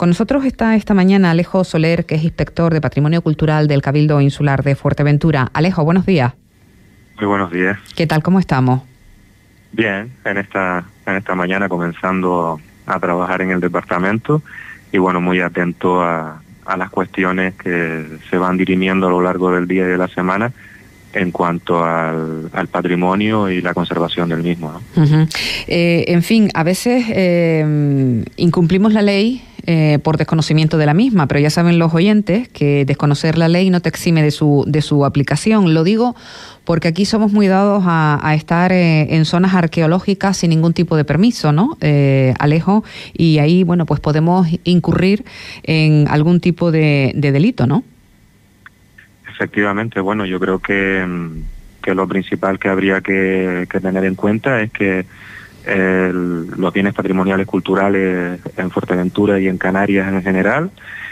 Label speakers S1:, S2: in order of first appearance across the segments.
S1: Con nosotros está esta mañana Alejo Soler, que es inspector de Patrimonio Cultural del Cabildo Insular de Fuerteventura. Alejo, buenos días.
S2: Muy buenos días.
S1: ¿Qué tal? ¿Cómo estamos?
S2: Bien, en esta mañana comenzando a trabajar en el departamento y bueno, muy atento a las cuestiones que se van dirimiendo a lo largo del día y de la semana en cuanto al patrimonio y la conservación del mismo, ¿no?
S1: Uh-huh. En fin, a veces incumplimos la ley por desconocimiento de la misma, pero ya saben los oyentes que desconocer la ley no te exime de su aplicación. Lo digo porque aquí somos muy dados a estar en zonas arqueológicas sin ningún tipo de permiso, ¿no, Alejo? Y ahí, bueno, pues podemos incurrir en algún tipo de delito, ¿no?
S2: Efectivamente, bueno, yo creo que lo principal que habría que tener en cuenta es que los bienes patrimoniales culturales en Fuerteventura y en Canarias en general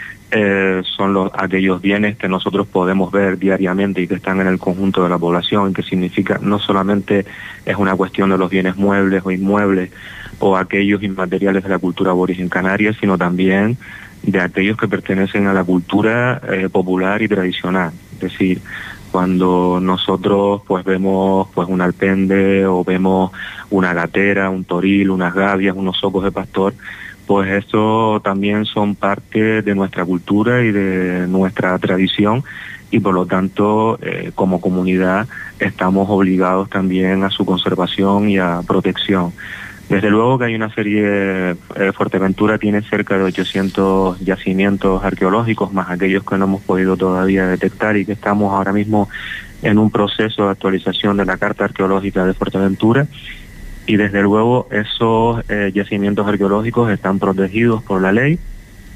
S2: son aquellos bienes que nosotros podemos ver diariamente y que están en el conjunto de la población, que significa no solamente es una cuestión de los bienes muebles o inmuebles o aquellos inmateriales de la cultura aborigen canaria, sino también de aquellos que pertenecen a la cultura popular y tradicional. Es decir, cuando nosotros pues vemos pues un alpende o vemos una gatera, un toril, unas gavias, unos zocos de pastor, pues eso también son parte de nuestra cultura y de nuestra tradición y por lo tanto como comunidad estamos obligados también a su conservación y a protección. Desde luego que hay una serie, Fuerteventura tiene cerca de 800 yacimientos arqueológicos, más aquellos que no hemos podido todavía detectar y que estamos ahora mismo en un proceso de actualización de la Carta Arqueológica de Fuerteventura. Y desde luego esos yacimientos arqueológicos están protegidos por la ley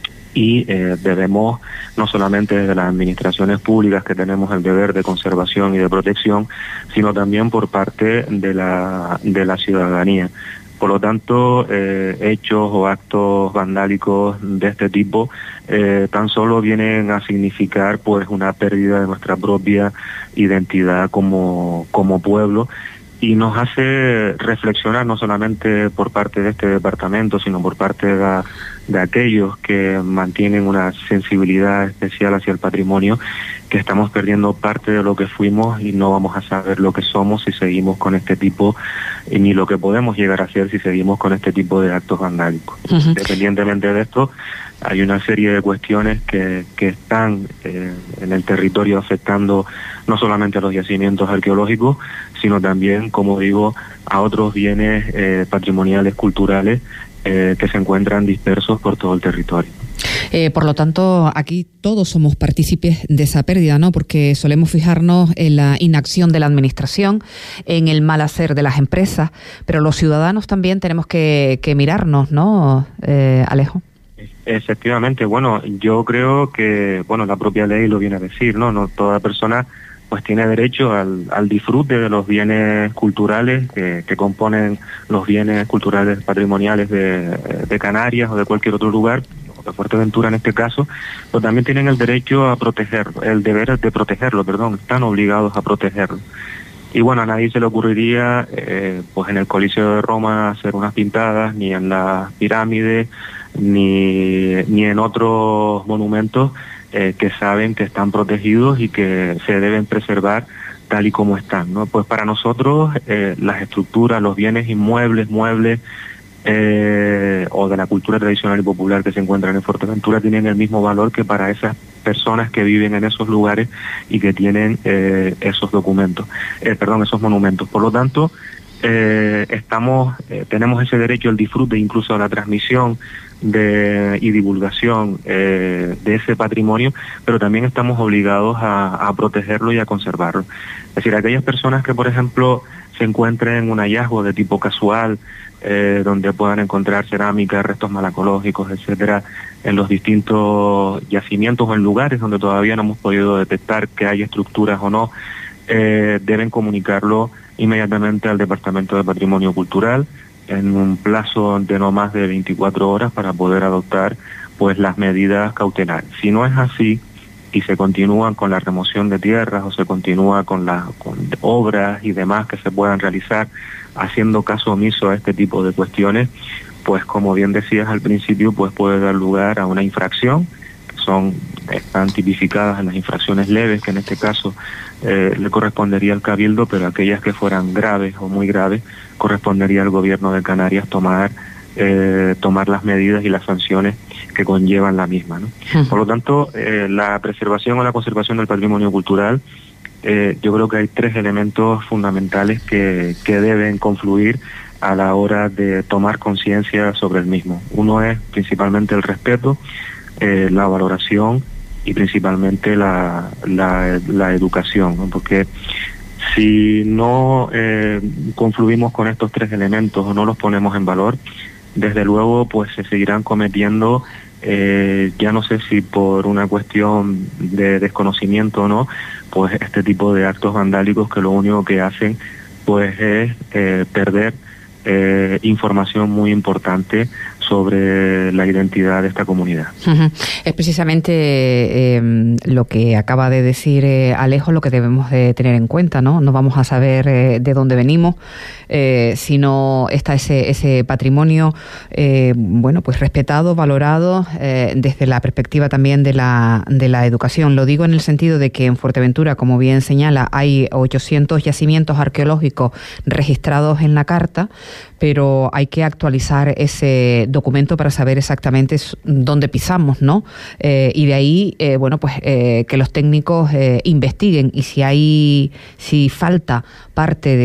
S2: y debemos, no solamente desde las administraciones públicas que tenemos el deber de conservación y de protección, sino también por parte de la ciudadanía. Por lo tanto, hechos o actos vandálicos de este tipo tan solo vienen a significar pues una pérdida de nuestra propia identidad como pueblo y nos hace reflexionar no solamente por parte de este departamento, sino por parte de aquellos que mantienen una sensibilidad especial hacia el patrimonio, que estamos perdiendo parte de lo que fuimos y no vamos a saber lo que somos si seguimos con este tipo, ni lo que podemos llegar a hacer si seguimos con este tipo de actos vandálicos. Uh-huh. Independientemente de esto, hay una serie de cuestiones que están en el territorio afectando no solamente a los yacimientos arqueológicos, sino también, como digo, a otros bienes patrimoniales, culturales, que se encuentran dispersos por todo el territorio.
S1: Por lo tanto, aquí todos somos partícipes de esa pérdida, ¿no? Porque solemos fijarnos en la inacción de la administración, en el mal hacer de las empresas, pero los ciudadanos también tenemos que mirarnos, ¿no, Alejo?
S2: Efectivamente, bueno, yo creo que, bueno, la propia ley lo viene a decir, ¿no? No toda persona pues tiene derecho al disfrute de los bienes culturales que componen los bienes culturales patrimoniales de Canarias o de cualquier otro lugar, de Fuerteventura en este caso, pero también tienen el derecho a protegerlo, el deber de protegerlo, están obligados a protegerlo. Y bueno, a nadie se le ocurriría, pues en el Coliseo de Roma hacer unas pintadas, ni en las pirámides, ni en otros monumentos que saben que están protegidos y que se deben preservar tal y como están, ¿no? Pues para nosotros las estructuras, los bienes inmuebles, muebles o de la cultura tradicional y popular que se encuentran en Fuerteventura tienen el mismo valor que para esas personas que viven en esos lugares y que tienen esos monumentos. Por lo tanto, tenemos ese derecho al disfrute, incluso a la transmisión y divulgación de ese patrimonio, pero también estamos obligados a protegerlo y a conservarlo. Es decir, aquellas personas que, por ejemplo, se encuentren un hallazgo de tipo casual, donde puedan encontrar cerámica, restos malacológicos, etcétera, en los distintos yacimientos o en lugares donde todavía no hemos podido detectar que hay estructuras o no, deben comunicarlo inmediatamente al Departamento de Patrimonio Cultural en un plazo de no más de 24 horas para poder adoptar pues las medidas cautelares. Si no es así y se continúan con la remoción de tierras o se continúa con obras y demás que se puedan realizar haciendo caso omiso a este tipo de cuestiones, pues como bien decías al principio, pues puede dar lugar a una infracción, están tipificadas en las infracciones leves, que en este caso le correspondería al Cabildo, pero aquellas que fueran graves o muy graves, correspondería al Gobierno de Canarias tomar las medidas y las sanciones que conllevan la misma, ¿no? Por lo tanto, la preservación o la conservación del patrimonio cultural, yo creo que hay 3 elementos fundamentales que deben confluir a la hora de tomar conciencia sobre el mismo. Uno es principalmente el respeto, la valoración y principalmente la educación, ¿no? Porque si no confluimos con estos 3 elementos o no los ponemos en valor, desde luego pues se seguirán cometiendo, ya no sé si por una cuestión de desconocimiento o no, pues este tipo de actos vandálicos que lo único que hacen pues es perder información muy importante sobre la identidad de esta comunidad.
S1: Es precisamente lo que acaba de decir Alejo lo que debemos de tener en cuenta, ¿no? No vamos a saber de dónde venimos, si no está ese patrimonio, bueno, pues respetado, valorado, desde la perspectiva también de la educación. Lo digo en el sentido de que en Fuerteventura, como bien señala, hay 800 yacimientos arqueológicos registrados en la carta, pero hay que actualizar ese documento para saber exactamente dónde pisamos, ¿no? Y de ahí, bueno, pues que los técnicos investiguen, y si falta parte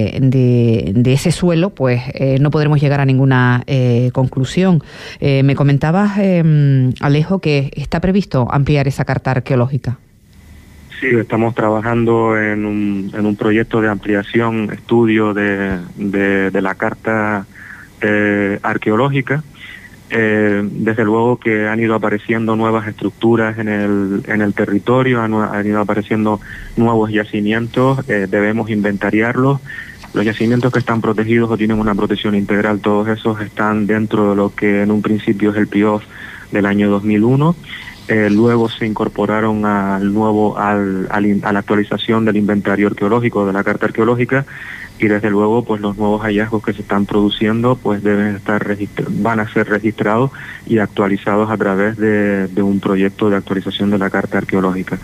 S1: de ese suelo, pues no podremos llegar a ninguna conclusión. Me comentabas, Alejo, que está previsto ampliar esa carta arqueológica.
S2: Sí, estamos trabajando en un proyecto de ampliación, estudio de la carta arqueológica. Desde luego que han ido apareciendo nuevas estructuras en el territorio, han ido apareciendo nuevos yacimientos, debemos inventariarlos. Los yacimientos que están protegidos o tienen una protección integral, todos esos están dentro de lo que en un principio es el PIOF del año 2001. Luego se incorporaron a la actualización del inventario arqueológico, de la carta arqueológica, y desde luego pues los nuevos hallazgos que se están produciendo pues van a ser registrados y actualizados a través de un proyecto de actualización de la carta arqueológica.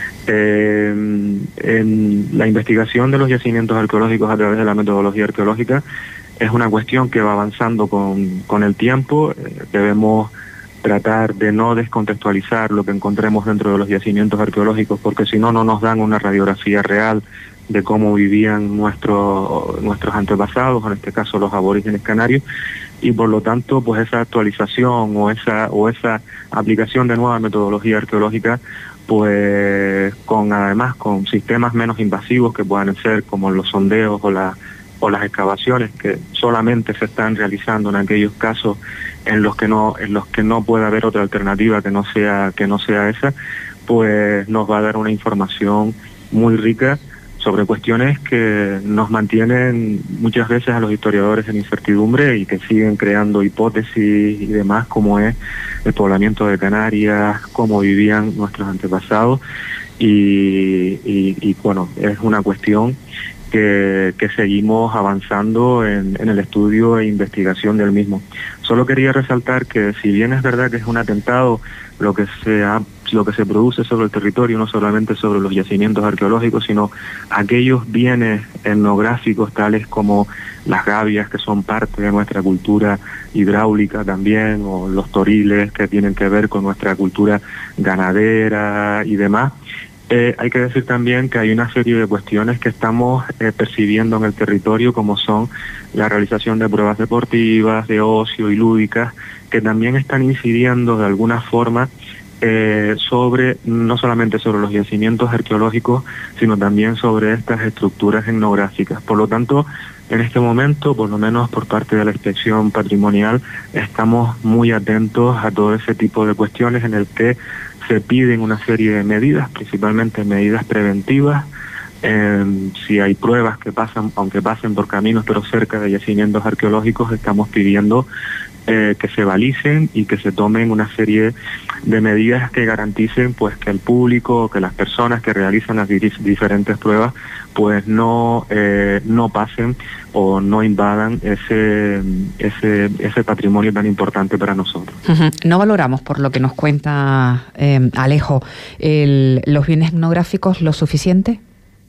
S2: En la investigación de los yacimientos arqueológicos a través de la metodología arqueológica es una cuestión que va avanzando con el tiempo. Debemos tratar de no descontextualizar lo que encontremos dentro de los yacimientos arqueológicos, porque si no, no nos dan una radiografía real de cómo vivían nuestros antepasados, en este caso los aborígenes canarios, y por lo tanto, pues esa actualización o esa aplicación de nueva metodología arqueológica, pues además con sistemas menos invasivos que puedan ser como los sondeos o las excavaciones, que solamente se están realizando en aquellos casos en los que no puede haber otra alternativa que no sea esa, pues nos va a dar una información muy rica sobre cuestiones que nos mantienen muchas veces a los historiadores en incertidumbre y que siguen creando hipótesis y demás, como es el poblamiento de Canarias, cómo vivían nuestros antepasados, y bueno, es una cuestión que seguimos avanzando en el estudio e investigación del mismo. Solo quería resaltar que si bien es verdad que es un atentado lo que se produce sobre el territorio, no solamente sobre los yacimientos arqueológicos, sino aquellos bienes etnográficos tales como las gavias, que son parte de nuestra cultura hidráulica también, o los toriles, que tienen que ver con nuestra cultura ganadera y demás. Hay que decir también que hay una serie de cuestiones que estamos percibiendo en el territorio, como son la realización de pruebas deportivas, de ocio y lúdicas, que también están incidiendo de alguna forma no solamente sobre los yacimientos arqueológicos, sino también sobre estas estructuras etnográficas. Por lo tanto, en este momento, por lo menos por parte de la Inspección Patrimonial, estamos muy atentos a todo ese tipo de cuestiones en el que se piden una serie de medidas, principalmente medidas preventivas. Si hay pruebas que pasan, aunque pasen por caminos pero cerca de yacimientos arqueológicos, estamos pidiendo que se balicen y que se tomen una serie de medidas que garanticen pues que el público, que las personas que realizan las diferentes pruebas pues no pasen o no invadan ese patrimonio tan importante para nosotros.
S1: No valoramos, por lo que nos cuenta Alejo, los bienes etnográficos lo suficiente.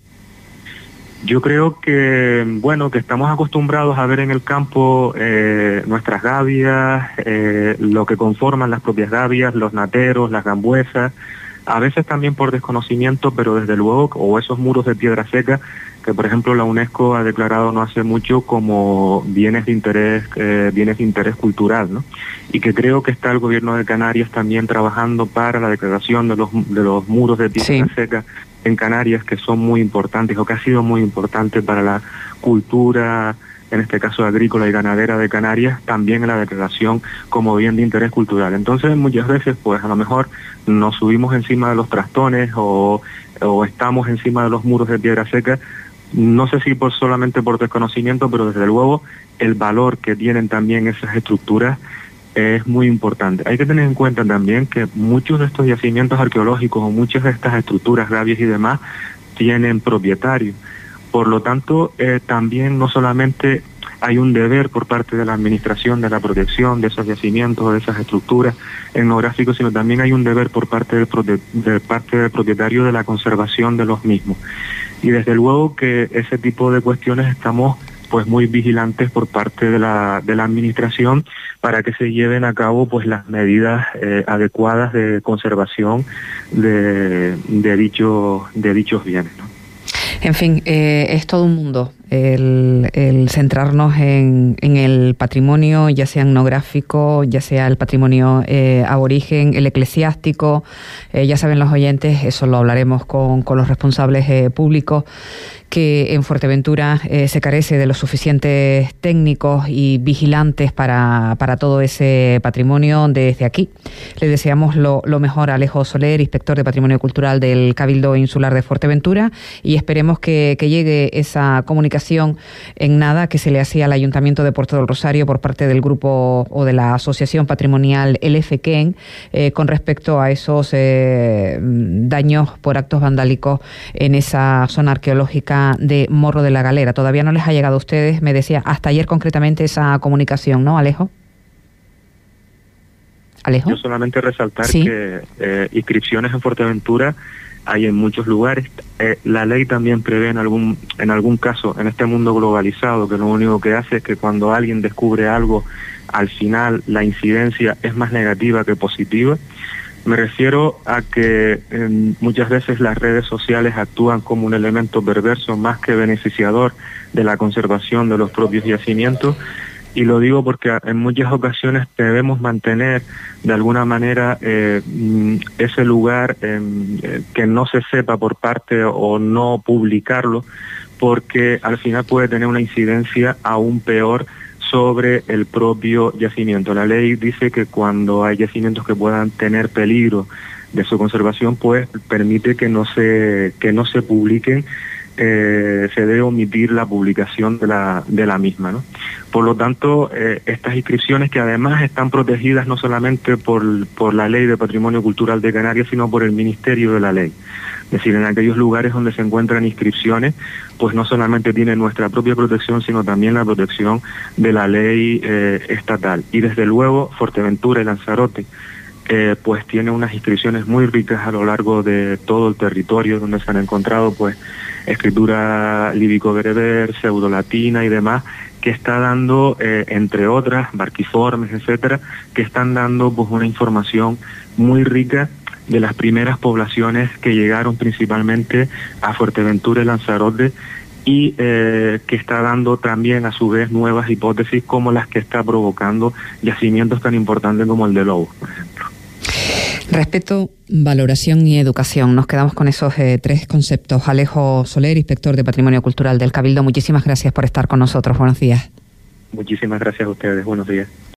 S2: Yo creo que, bueno, que estamos acostumbrados a ver en el campo nuestras gavias, lo que conforman las propias gavias, los nateros, las gambuesas, a veces también por desconocimiento, pero desde luego, o esos muros de piedra seca, que por ejemplo la UNESCO ha declarado no hace mucho como bienes de interés cultural, ¿no? Y que creo que está el gobierno de Canarias también trabajando para la declaración de los muros de piedra seca en Canarias, que son muy importantes o que ha sido muy importante para la cultura, en este caso agrícola y ganadera de Canarias, también en la declaración como bien de interés cultural. Entonces muchas veces pues a lo mejor nos subimos encima de los trastones o estamos encima de los muros de piedra seca, no sé si solamente por desconocimiento, pero desde luego el valor que tienen también esas estructuras es muy importante. Hay que tener en cuenta también que muchos de estos yacimientos arqueológicos o muchas de estas estructuras, gavias y demás tienen propietarios. Por lo tanto, también no solamente hay un deber por parte de la administración de la protección de esos yacimientos o de esas estructuras etnográficas, sino también hay un deber por parte del propietario de la conservación de los mismos. Y desde luego que ese tipo de cuestiones estamos pues muy vigilantes por parte de la administración para que se lleven a cabo pues las medidas adecuadas de conservación de dichos bienes, ¿no?
S1: En fin, es todo un mundo el centrarnos en el patrimonio, ya sea etnográfico, ya sea el patrimonio aborigen, el eclesiástico. Ya saben los oyentes, eso lo hablaremos con los responsables públicos, que en Fuerteventura se carece de los suficientes técnicos y vigilantes para todo ese patrimonio. Desde aquí le deseamos lo mejor a Alejo Soler, inspector de Patrimonio Cultural del Cabildo Insular de Fuerteventura, y esperemos que llegue esa comunicación en nada que se le hacía al Ayuntamiento de Puerto del Rosario por parte del grupo o de la Asociación Patrimonial El Efequén con respecto a esos daños por actos vandálicos en esa zona arqueológica de Morro de la Galera. Todavía no les ha llegado a ustedes, me decía, hasta ayer concretamente esa comunicación, ¿no, Alejo? ¿Alejo?
S2: Yo solamente resaltar que inscripciones en Fuerteventura hay en muchos lugares. La ley también prevé en algún caso, en este mundo globalizado, que lo único que hace es que cuando alguien descubre algo, al final la incidencia es más negativa que positiva. Me refiero a que muchas veces las redes sociales actúan como un elemento perverso más que beneficiador de la conservación de los propios yacimientos, y lo digo porque en muchas ocasiones debemos mantener de alguna manera ese lugar que no se sepa por parte o no publicarlo, porque al final puede tener una incidencia aún peor sobre el propio yacimiento. La ley dice que cuando hay yacimientos que puedan tener peligro de su conservación, pues permite que no se publiquen, se debe omitir la publicación de la misma, ¿no? Por lo tanto, estas inscripciones, que además están protegidas no solamente por la Ley de Patrimonio Cultural de Canarias, sino por el Ministerio de la Ley. Es decir, en aquellos lugares donde se encuentran inscripciones, pues no solamente tienen nuestra propia protección, sino también la protección de la ley estatal. Y desde luego, Fuerteventura y Lanzarote, pues tiene unas inscripciones muy ricas a lo largo de todo el territorio, donde se han encontrado pues escritura líbico-bereber, pseudolatina y demás, que está dando, entre otras, barquiformes, etcétera, que están dando pues una información muy rica de las primeras poblaciones que llegaron principalmente a Fuerteventura y Lanzarote, y que está dando también a su vez nuevas hipótesis como las que está provocando yacimientos tan importantes como el de Lobos, por ejemplo.
S1: Respeto, valoración y educación. Nos quedamos con esos tres conceptos. Alejo Soler, inspector de Patrimonio Cultural del Cabildo, muchísimas gracias por estar con nosotros. Buenos días.
S2: Muchísimas gracias a ustedes. Buenos días.